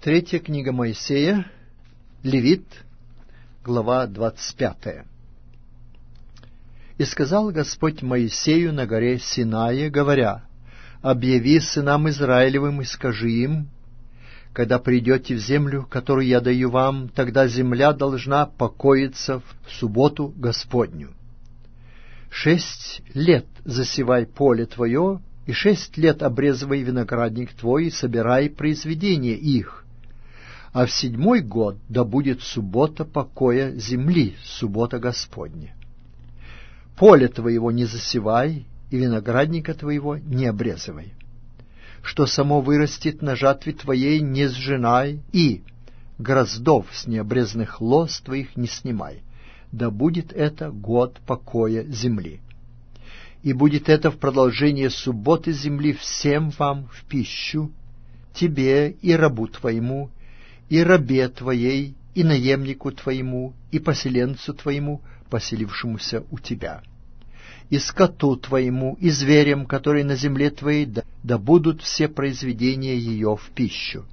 Третья книга Моисея, Левит, глава 25. «И сказал Господь Моисею на горе Синае, говоря: объяви сынам Израилевым и скажи им: когда придете в землю, которую я даю вам, тогда земля должна покоиться в субботу Господню. 6 лет засевай поле твое, и 6 лет обрезывай виноградник твой, и собирай произведения их. А в 7-й год да будет суббота покоя земли, суббота Господня. Поле твоего не засевай, и виноградника твоего не обрезывай. Что само вырастет на жатве твоей, не сжинай, и гроздов с необрезанных лоз твоих не снимай. Да будет это год покоя земли. И будет это в продолжение субботы земли всем вам в пищу, тебе и рабу твоему, и рабе твоей, и наемнику твоему, и поселенцу твоему, поселившемуся у тебя, и скоту твоему, и зверям, которые на земле твоей, да будут все произведения ее в пищу.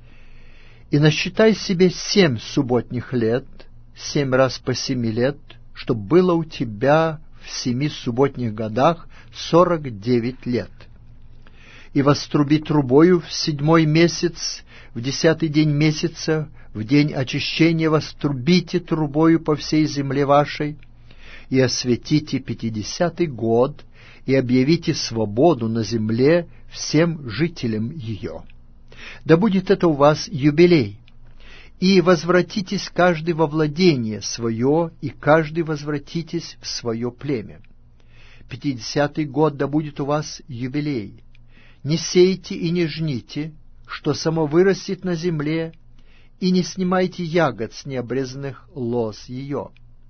И насчитай себе 7 субботних лет, 7 раз по 7 лет, чтоб было у тебя в 7 субботних годах 49 лет. И воструби трубою в 7-й месяц, в 10-й день месяца, в день очищения вострубите трубою по всей земле вашей, и осветите 50-й год, и объявите свободу на земле всем жителям ее. Да будет это у вас юбилей, и возвратитесь каждый во владение свое, и каждый возвратитесь в свое племя. 50-й год да будет у вас юбилей. Не сейте и не жните, что само вырастет на земле, и не снимайте ягод с необрезанных лоз ее.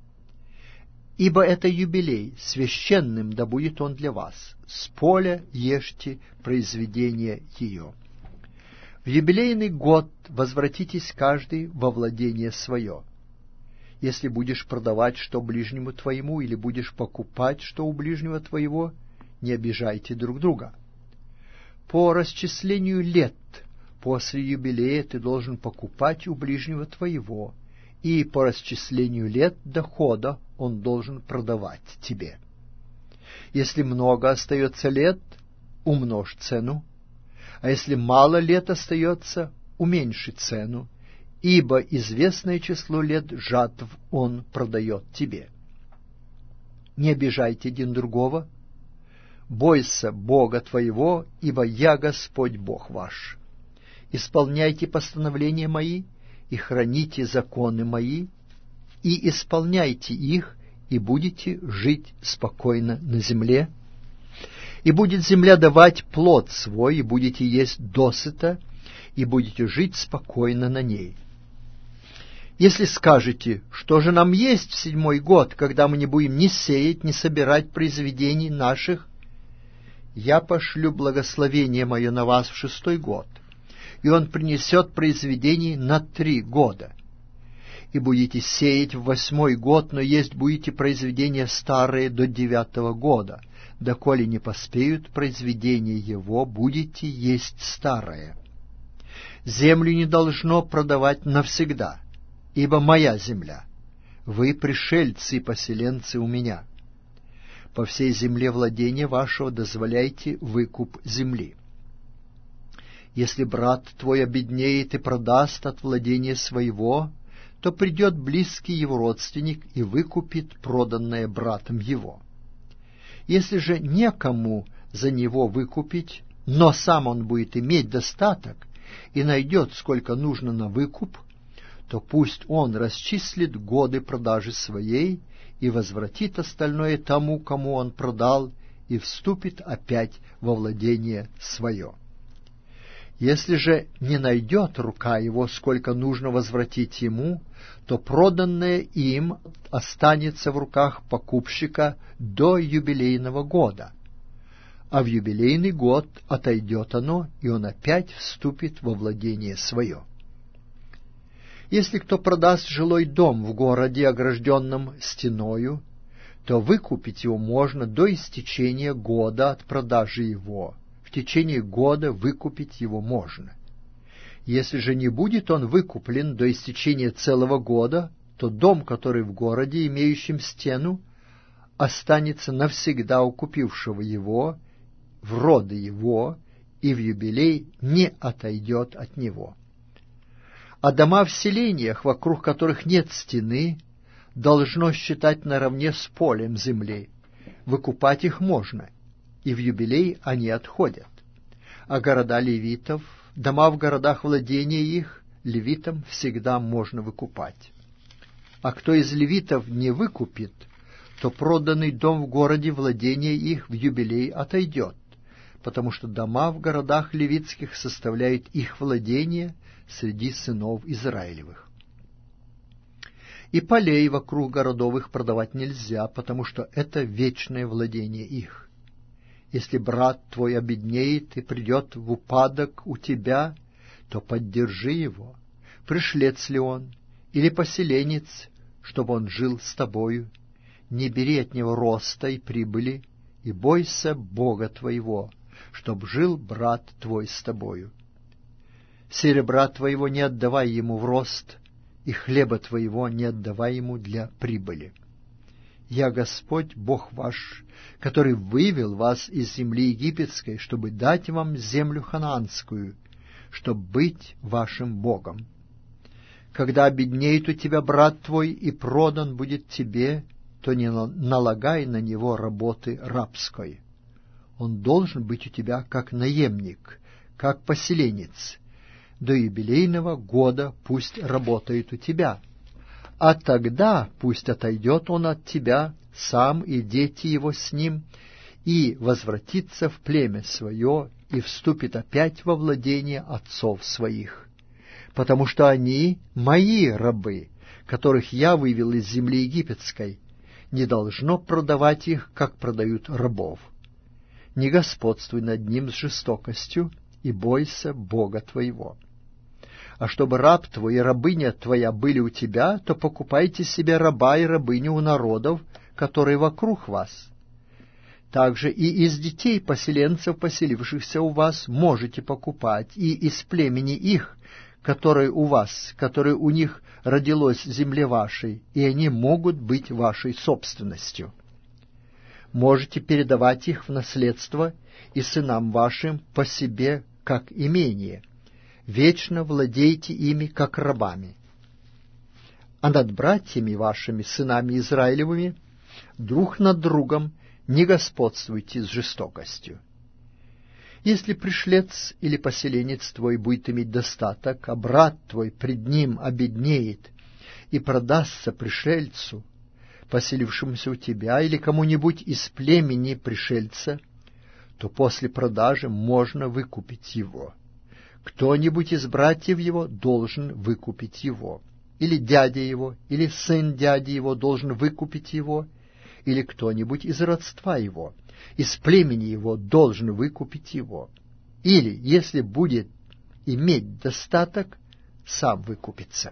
Ибо это юбилей, священным да будет он для вас. С поля ешьте произведение ее. В юбилейный год возвратитесь каждый во владение свое. Если будешь продавать что ближнему твоему, или будешь покупать что у ближнего твоего, не обижайте друг друга. По расчислению лет после юбилея ты должен покупать у ближнего твоего, и по расчислению лет дохода он должен продавать тебе. Если много остается лет, умножь цену, а если мало лет остается, уменьши цену, ибо известное число лет жатв он продает тебе. Не обижайте один другого, бойся Бога твоего, ибо я Господь Бог ваш. Исполняйте постановления мои и храните законы мои, и исполняйте их, и будете жить спокойно на земле. И будет земля давать плод свой, и будете есть досыта, и будете жить спокойно на ней. Если скажете: что же нам есть в 7-й год, когда мы не будем ни сеять, ни собирать произведений наших, я пошлю благословение мое на вас в 6-й год, и он принесет произведений на 3 года. И будете сеять в 8-й год, но есть будете произведения старые до 9-го года. Доколе не поспеют произведения его, будете есть старое. Землю не должно продавать навсегда, ибо моя земля. Вы пришельцы и поселенцы у меня. По всей земле владения вашего дозволяйте выкуп земли. Если брат твой обеднеет и продаст от владения своего, то придет близкий его родственник и выкупит проданное братом его. Если же некому за него выкупить, но сам он будет иметь достаток и найдет, сколько нужно на выкуп, то пусть он расчислит годы продажи своей и возвратит остальное тому, кому он продал, и вступит опять во владение свое. Если же не найдет рука его, сколько нужно возвратить ему, то проданное им останется в руках покупщика до юбилейного года, а в юбилейный год отойдет оно, и он опять вступит во владение свое. Если кто продаст жилой дом в городе, огражденном стеною, то выкупить его можно до истечения года от продажи его. В течение года выкупить его можно. Если же не будет он выкуплен до истечения целого года, то дом, который в городе, имеющем стену, останется навсегда у купившего его, в роды его, и в юбилей не отойдет от него. А дома в селениях, вокруг которых нет стены, должно считать наравне с полем земли. Выкупать их можно, и в юбилей они отходят. А города левитов, дома в городах владения их, левитам всегда можно выкупать. А кто из левитов не выкупит, то проданный дом в городе владения их в юбилей отойдет, потому что дома в городах левитских составляют их владение среди сынов Израилевых. И полей вокруг городов их продавать нельзя, потому что это вечное владение их. Если брат твой обеднеет и придет в упадок у тебя, то поддержи его, пришлец ли он, или поселенец, чтобы он жил с тобою. Не бери от него роста и прибыли, и бойся Бога твоего, чтоб жил брат твой с тобою. Серебра твоего не отдавай ему в рост, и хлеба твоего не отдавай ему для прибыли. Я Господь, Бог ваш, который вывел вас из земли египетской, чтобы дать вам землю ханаанскую, чтобы быть вашим Богом. Когда обеднеет у тебя брат твой и продан будет тебе, то не налагай на него работы рабской. Он должен быть у тебя как наемник, как поселенец. До юбилейного года пусть работает у тебя, а тогда пусть отойдет он от тебя, сам и дети его с ним, и возвратится в племя свое, и вступит опять во владение отцов своих. Потому что они мои рабы, которых я вывел из земли египетской, не должно продавать их, как продают рабов. Не господствуй над ним с жестокостью, и бойся Бога твоего. А чтобы раб твой и рабыня твоя были у тебя, то покупайте себе раба и рабыню у народов, которые вокруг вас. Также и из детей поселенцев, поселившихся у вас, можете покупать, и из племени их, которое у вас, которое у них родилось в земле вашей, и они могут быть вашей собственностью. Можете передавать их в наследство и сынам вашим по себе, как имение. Вечно владейте ими, как рабами. А над братьями вашими, сынами Израилевыми, друг над другом не господствуйте с жестокостью. Если пришлец или поселенец твой будет иметь достаток, а брат твой пред ним обеднеет и продастся пришельцу, поселившемуся у тебя, или кому-нибудь из племени пришельца, то после продажи можно выкупить его. Кто-нибудь из братьев его должен выкупить его, или дядя его, или сын дяди его должен выкупить его, или кто-нибудь из родства его, из племени его должен выкупить его, или, если будет иметь достаток, сам выкупится.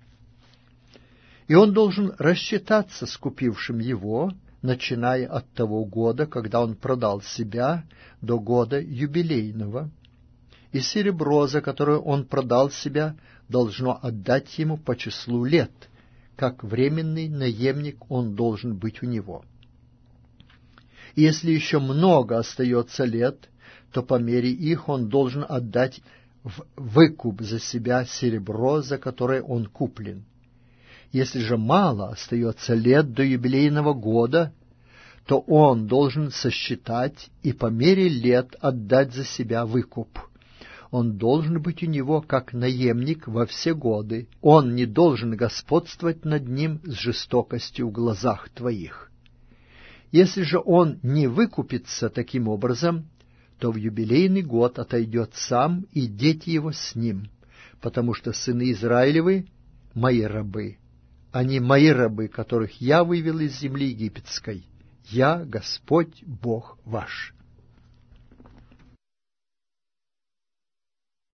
И он должен рассчитаться с купившим его, начиная от того года, когда он продал себя, до года юбилейного, и серебро, за которое он продал себя, должно отдать ему по числу лет, как временный наемник он должен быть у него. И если еще много остается лет, то по мере их он должен отдать в выкуп за себя серебро, за которое он куплен. Если же мало остается лет до юбилейного года, то он должен сосчитать и по мере лет отдать за себя выкуп. Он должен быть у него как наемник во все годы. Он не должен господствовать над ним с жестокостью в глазах твоих. Если же он не выкупится таким образом, то в юбилейный год отойдет сам и дети его с ним, потому что сыны Израилевы — мои рабы. Они мои рабы, которых я вывел из земли египетской. Я Господь Бог ваш».